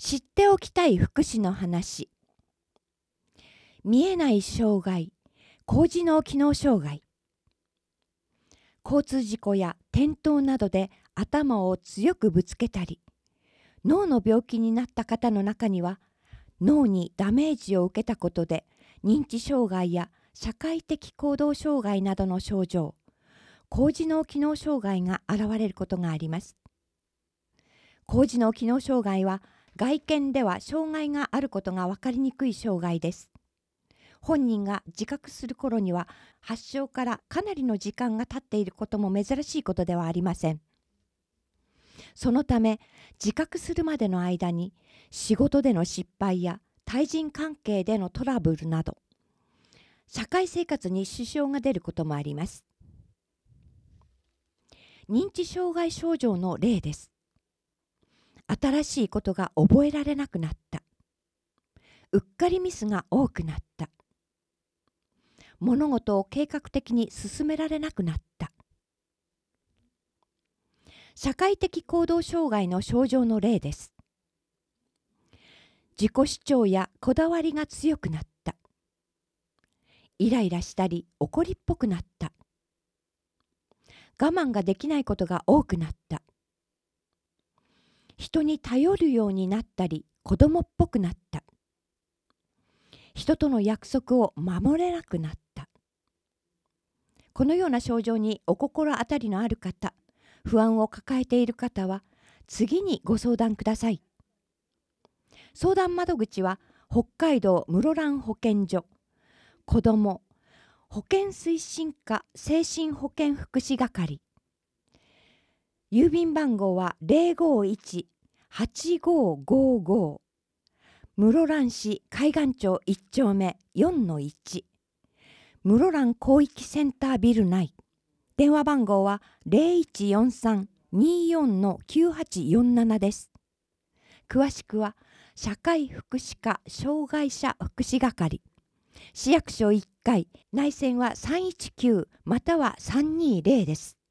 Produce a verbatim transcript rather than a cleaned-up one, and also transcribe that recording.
知っておきたい福祉の話。見えない障害、高次脳機能障害。交通事故や転倒などで頭を強くぶつけたり、脳の病気になった方の中には、脳にダメージを受けたことで認知障害や社会的行動障害などの症状、高次脳機能障害が現れることがあります。高次脳機能障害は外見では障害があることが分かりにくい障害です。本人が自覚する頃には発症からかなりの時間が経っていることも珍しいことではありません。そのため自覚するまでの間に仕事での失敗や対人関係でのトラブルなど社会生活に支障が出ることもあります。認知障害症状の例です。新しいことが覚えられなくなった。うっかりミスが多くなった。物事を計画的に進められなくなった。社会的行動障害の症状の例です。自己主張やこだわりが強くなった。イライラしたり怒りっぽくなった。我慢ができないことが多くなった。人に頼るようになったり子供っぽくなった。人との約束を守れなくなった。このような症状にお心当たりのある方、不安を抱えている方は次にご相談ください。相談窓口は北海道室蘭保健所子ども保健推進課精神保健福祉係。郵便番号は ゼロごいち はちごごご 室蘭市海岸町いち丁目 よんのいち 室蘭広域センタービル内。電話番号は ゼロいちよんさん にーよん のきゅうはちよんなな です。詳しくは社会福祉課障害者福祉係。市役所いっかい、内線はさんいちきゅうまたはさんにーゼロです。